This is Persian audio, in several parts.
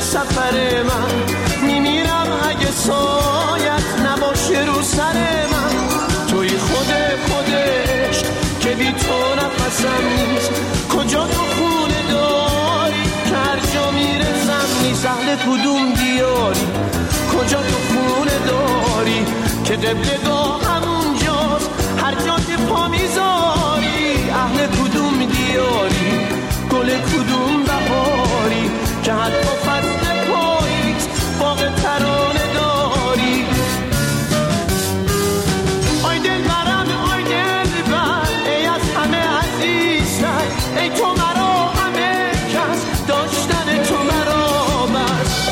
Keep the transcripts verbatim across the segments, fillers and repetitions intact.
سفر من، میمیرم اگه سایت نباشه رو سر من. توی خود خودش که بی تو نفسم نیست، کجا تو خونه داری که هر جا میرسم نیست. اهل کدوم دیاری، کجا تو خونه داری که قبلگاه همونجاست هر جا که پا میذاری. اهل کدوم دیاری، گل کدوم بهاری که حتی فصل پاییز باغ ترانه داری. آی دل برم آی دل بر، ای از همه عزیزتر، ای تو مرا همه کس، داشتن تو مرا بس.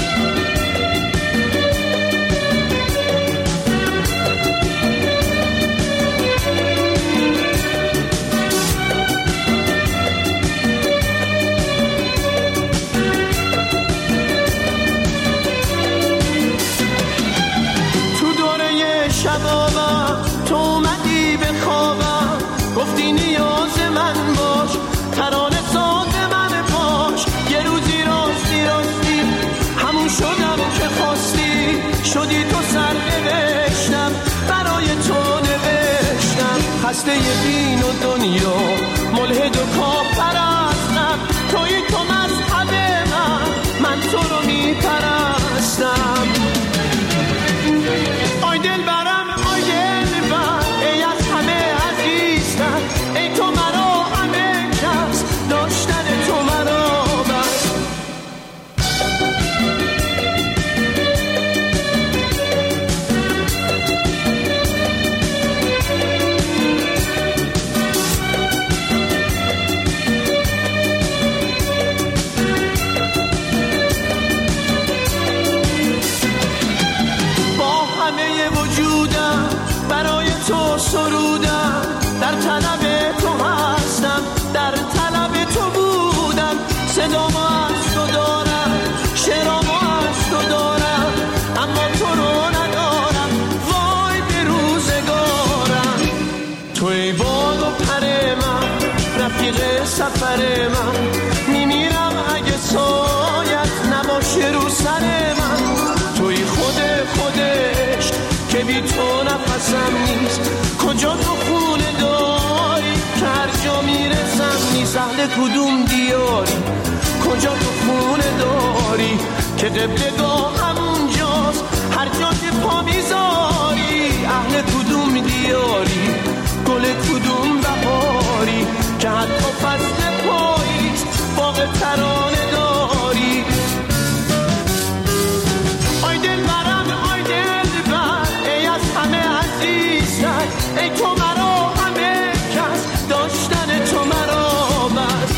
شبابم تو اومدی به خوابم، گفتی نیاز من باش، ترانه ساز من باش. یه روزی راستی راستی همون شدم که خواستی، شدی تو سر نوشتم برای تو نوشتم. خسته دین و دنیا ملحد و کافرستم، توی تو مذهب من، من تو رو میپرستم. آی دل برم آی دل بر، ای از همه عزیزتر، ای تو مرا همه کس، داشتن تو مرا بس. وجودم برای تو سرودم، در طلب تو هستم، در طلب تو بودم. صدامو از تو دارم، شعرامو از تو دارم، اما تو رو ندارم. وای به روزگارم. توی باد و پر من، رفیق سفر من، میمیرم اگه سایت نباشه رو سر من. توی خود خودش که بی تو نفسم نیست، کجا تو خونه داری که هر جا میرسم نیست. اهل کدوم دیاری، کجا تو خونه داری که قبلگاه همونجاست هر جا که پا میذاری. اهل کدوم دیاری، گل کدوم بهاری که حتی فصل پاییز باغ ترانه داری. آی دل برم آی دل بر، ای از همه عزیزتر، ای تو مرا همه کس، داشتن تو مرا بس.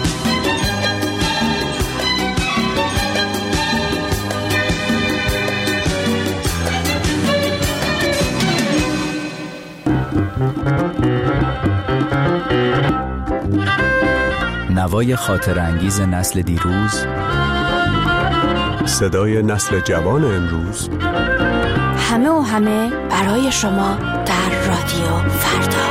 نوای خاطر انگیز نسل دیروز، صدای نسل جوان امروز، همه و همه برای شما در رادیو فردا.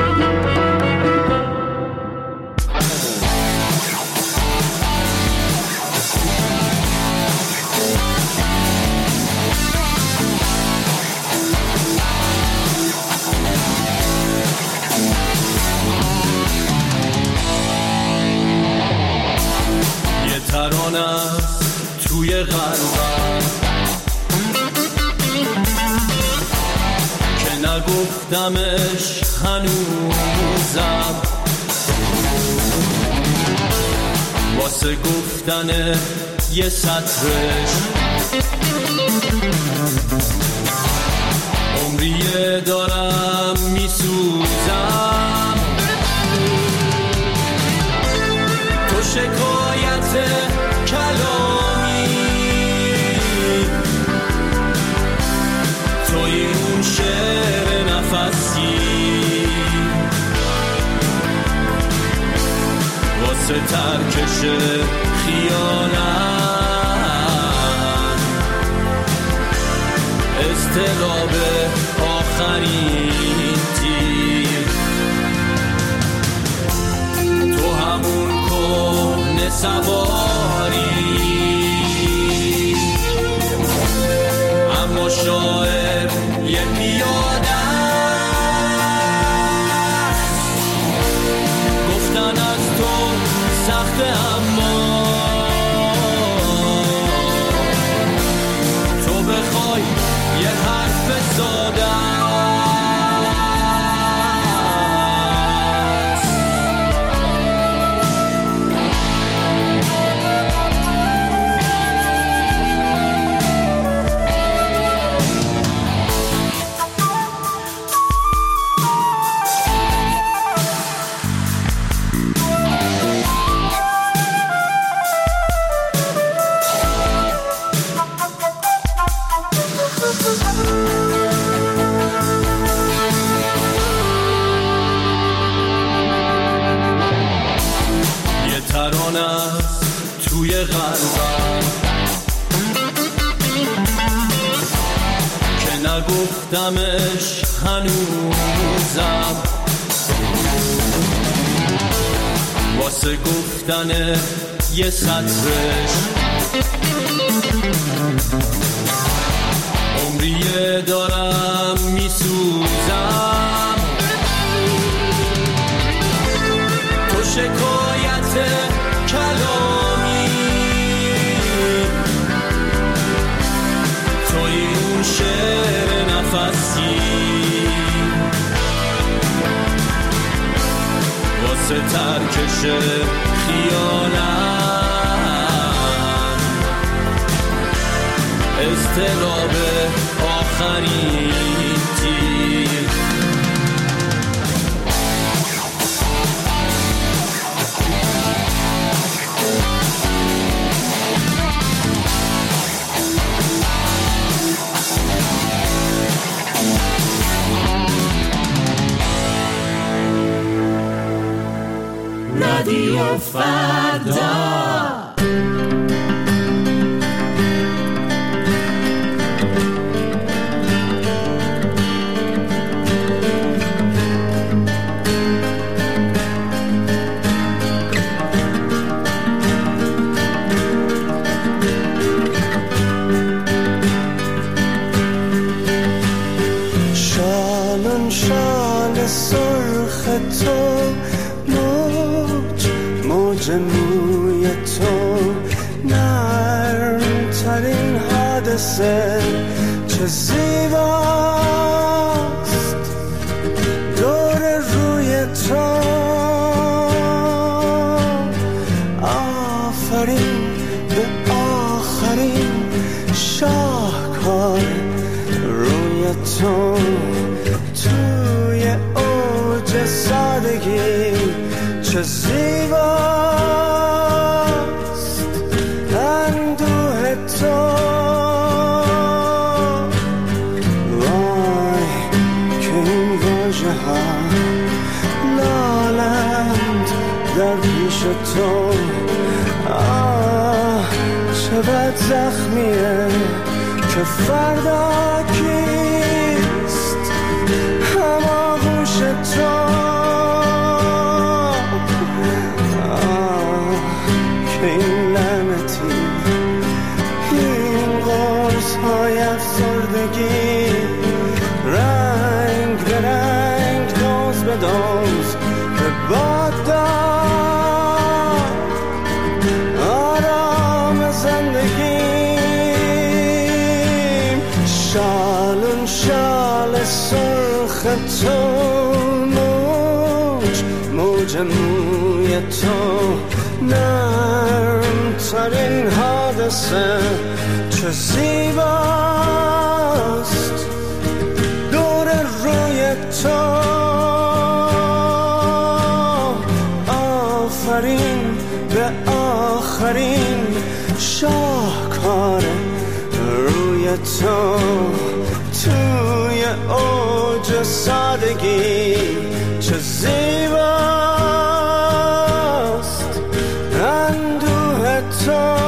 یه ترانه توی قلبم که نگفتمش هنوزم، واسه گفتن یه سطرش عمریه دارم میسوزم. تو شکایت کلامی، توی اون شعر نفسی، واسه ترکش خیانت اضطراب آخرین تیر. تو همون کهنه سواری تو شاعر یه پیاده گفتن از تو سخته اما تو بخوای یه حرف ساده توی قلبم که نگفتمش هنوزم واسه گفتن یه سطرش عمریه دارم میسوزم تو شکایت کلامی توی اون شعر نفسی واسه ترکش خیالم اضطراب آخرین تیر رادیو فردا شالون شال سرخ تو موج موی تو نرم ترین حادثه چه زیباست دور روی تو آفرین به آخرین شاهکار روی تو توی اوج سادگی چه زیباست اندوه تو وای که این واژه ها لالند در پیش تو آه چه بد زخمیه که فردا کیست هماغوش تو این لعنتی این قرص های افسردگی رنگ به رنگ دوز به دوز به باد داد آرام زندگیم شالون شال سرخ تو موج موج موی تو نرم ترین حادثه چه زیباست دور روی تو آفرین به آخرین شاهکار روی تو توی اوج سادگی چه زیباست اندوه تو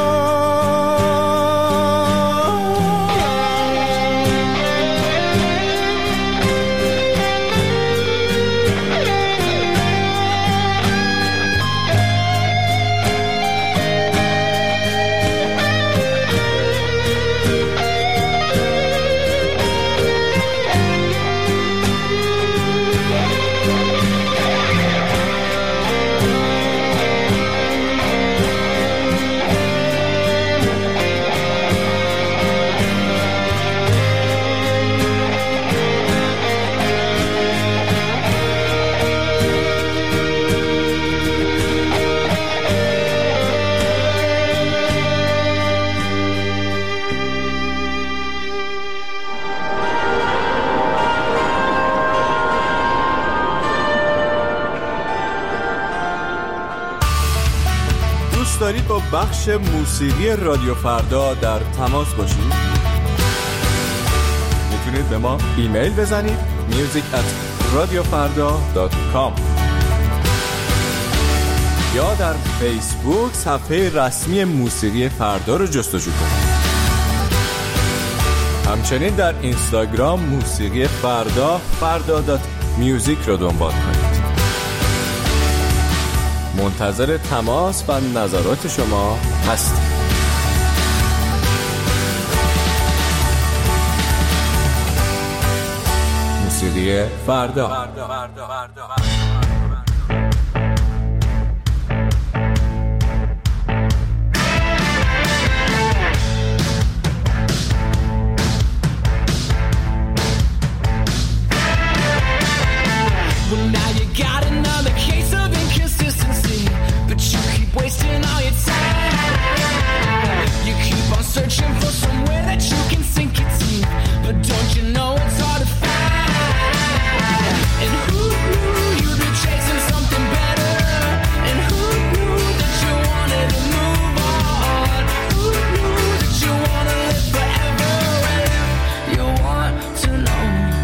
بخش موسیقی رادیو فردا در تماس باشید، میتونید به ما ایمیل بزنید میوزیک ات رادیو فردا دات کام یا در فیسبوک صفحه رسمی موسیقی فردا رو جستجو کنید. همچنین در اینستاگرام موسیقی فردا فردا دات میوزیک رو دنبال کنید. منتظر تماس و نظرات شما هستیم. موسیقی فردا. Wasting all your time. You keep on searching for somewhere that you can sink your teeth, but don't you know it's hard to find? And who knew you'd be chasing something better? And who knew that you wanted to move on? Who knew that you wanna live forever? And you want to know.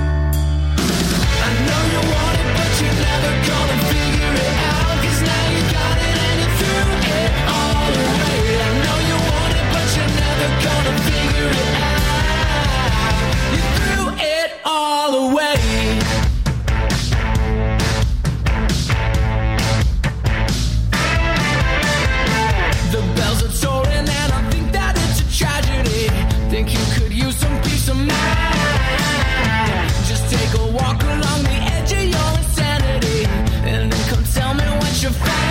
I know you want it, but you're never gonna figure it out, 'cause now you got it. It all away. I know you want it, but you're never gonna figure it out. You threw it all away. The bells are tolling and I think that it's a tragedy. Think you could use some peace of mind. Just take a walk along the edge of your insanity, and then come tell me what you find.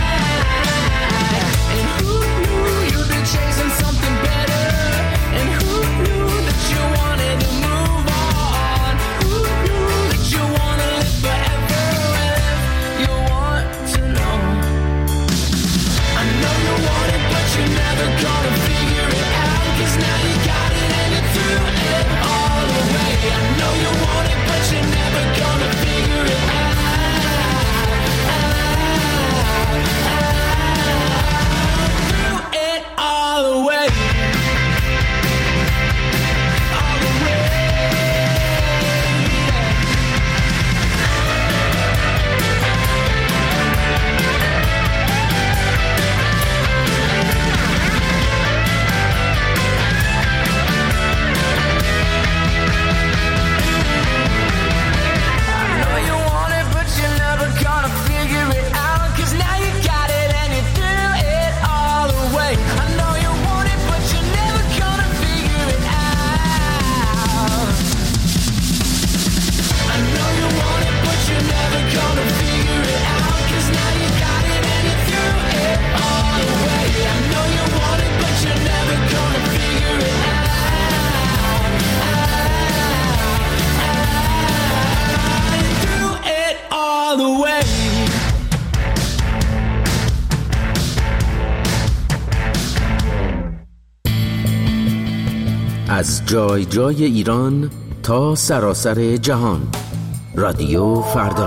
Chasing something better, and who knew that you wanted to move on? Who knew that you wanna live forever? If you want to know, I know you want it, but you're never gonna figure it out, 'cause now you got it and you threw it all away. I know you want it, but you're never gonna figure it out. All the way, all the way. I know you want it, but you're never gonna figure it out, 'cause now you got it and you threw it all away. I know. از جای جای ایران تا سراسر جهان، رادیو فردا.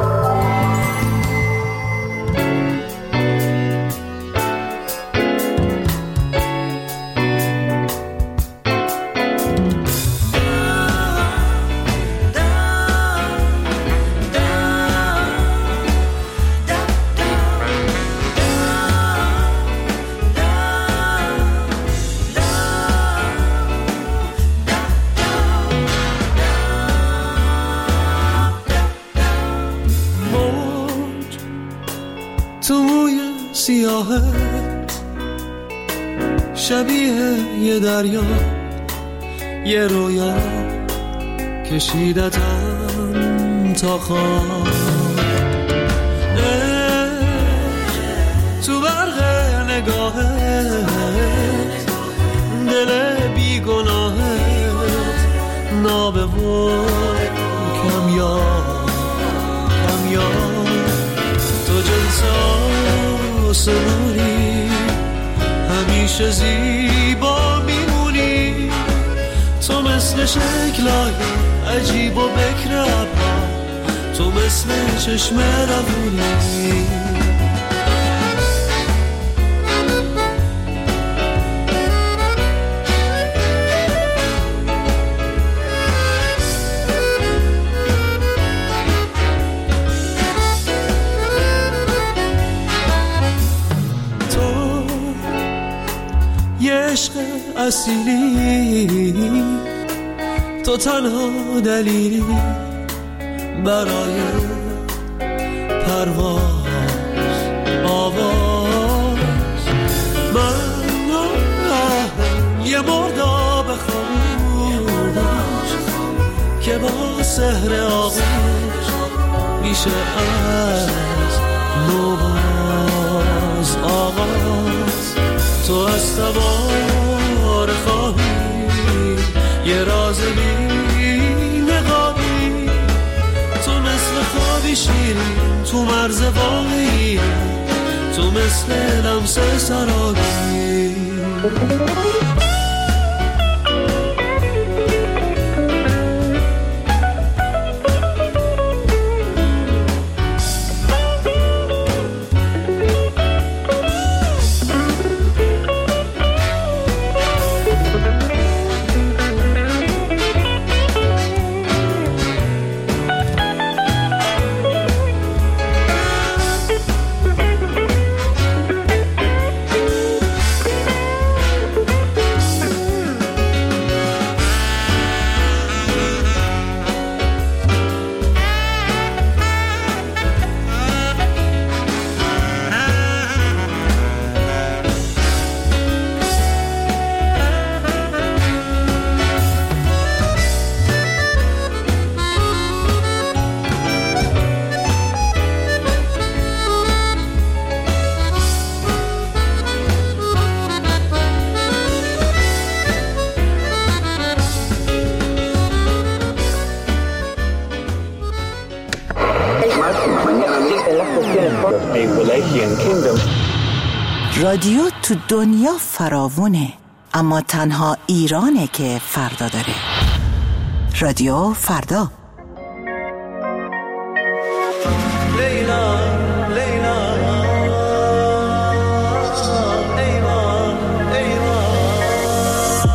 شبیه یه دریا، یه رویا کشیدتم تا خواب، تو برق نگاهت دل بیگناهت نابه و کمیاب کمیاب، تو جلسه سنوری همیشه زیبا میمونی، تو مثل شکلای عجیب و بکرم، تو مثل چشم روونی. رسیدی، تو تنها دلیلی برای پرواز آواز. من یه مرداب خاموش که با سحر آغوش میشه از نوباز آغاز. تو از سوار خواهی یه راز بی نقابی، تو مثل خوابی شیرین تو مرز واقعی، تو مثل لمس سرابی. رادیو تو دنیا فراوونه، اما تنها ایرانه که فردا داره. رادیو فردا. لیلا لیلا ایوان ایوان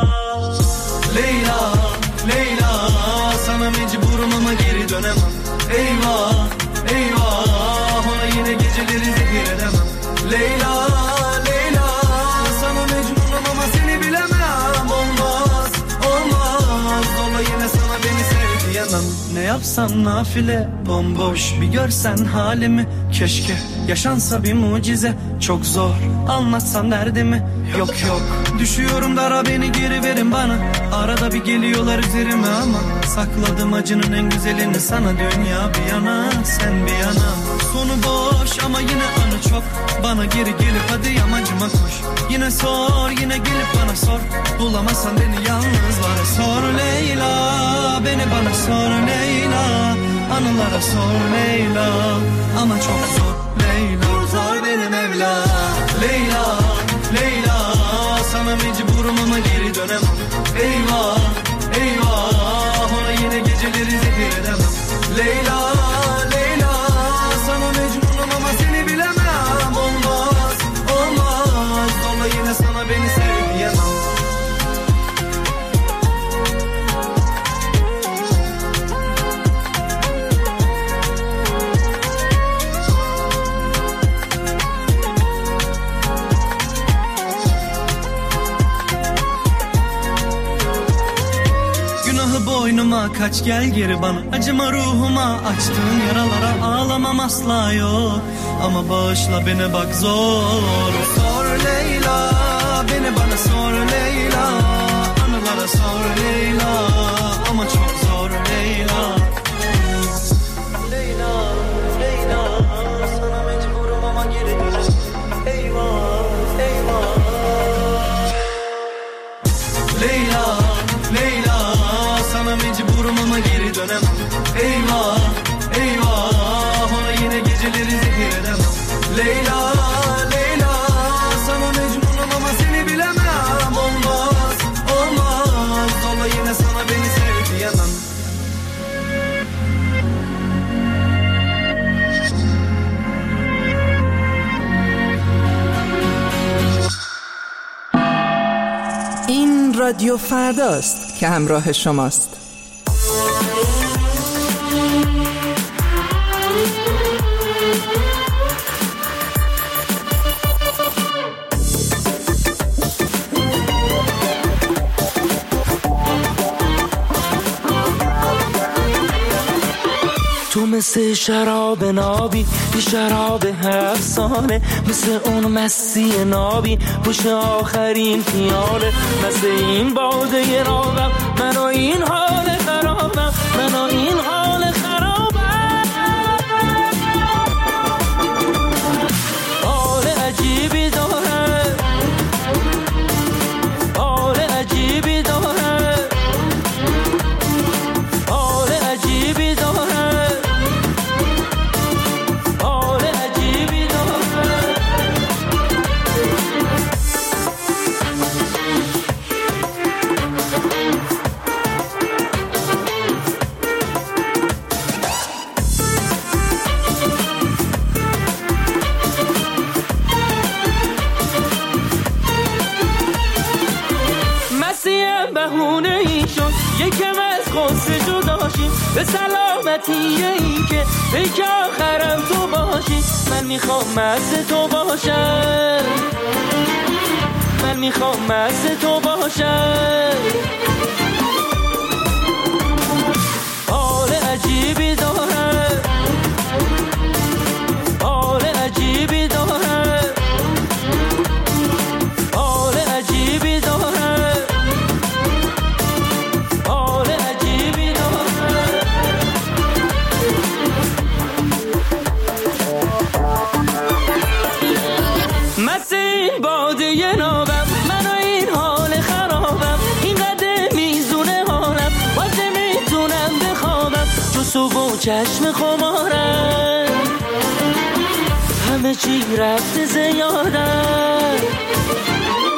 لیلا لیلا sana mecburum ama geri dönemem. Eyvah eyvah ona yine geceleri zehir edemem. Leyla Leyla sana mecburum ama seni bilemem. Olmaz olmaz ola yine sana beni sev diyemem. Ne yapsam nafile bomboş, bir görsen halimi. Keşke yaşansa bir mucize, çok zor anlatsam derdimi. Yok yok düşüyorum dara, beni geri verin bana. Arada bir geliyorlar üzerime ama sakladım acının en güzelini sana. Dünya bir yana sen bir yana, sonu boş ama yine anı çok. Bana geri gelip hadi yamacıma koş. Yine sor yine gelip bana sor. Bulamazsan beni yalnız var. Sor Leyla beni bana sor Leyla. Anılara sor Leyla ama çok zor Leyla. Kurtar beni Mevla. Leyla Leyla sana mecburum ama geri dönemem. Eyvah eyvah ona yine geceleri zehir edemem. Leyla Leyla sana mecburum ama seni bilemem. Olmaz olmaz ola yine sana beni sev diyemem. Boynuma kaç gel geri bana. Acıma ruhuma açtığın yaralara. Ağlamam asla yok ama bağışla beni bak zor. Sor Leyla beni bana sor Leyla. Anılara sor Leyla ama çok zor Leyla. Leyla Leyla sana mecburum ama geri dönem. Eyvah eyvah Leyla Leyla sana mecburum ama geri dönemem. Eyvah eyvah ona yine geceleri zehir edemem. Leyla Leyla sana mecburum ama seni bilemem. Olmaz olmaz ola yine sana beni sev diyemem. این رادیو فرداست که همراه شماست. تو مثل شراب نابی، یه شراب هفت ساله، مثل اون مسیح نابی پشت آخرین پیاله. مثل این باده نابم، من و این حال خرابم، من و این حال خرابم. حال عجیبی داره، حال عجیبی داره، حال عجیبی داره، حال عجیبی داره. مسیح بهونه ای شد یکم از غصه جداشیم، به سلامتی این که پیک آخرم تو باشی. من میخوام مست تو باشم، من میخوام مست تو باشم. حال عجیبی داره، حال عجیبی داره، حال عجیبی داره، حال عجیبی داره. مثل این باده نابم، من و این حال خرابم، این قدر میزونه حالم، باز نمیتونم بخوابم. جو صبح و چشم خمارم، همه چی رفت زیادم.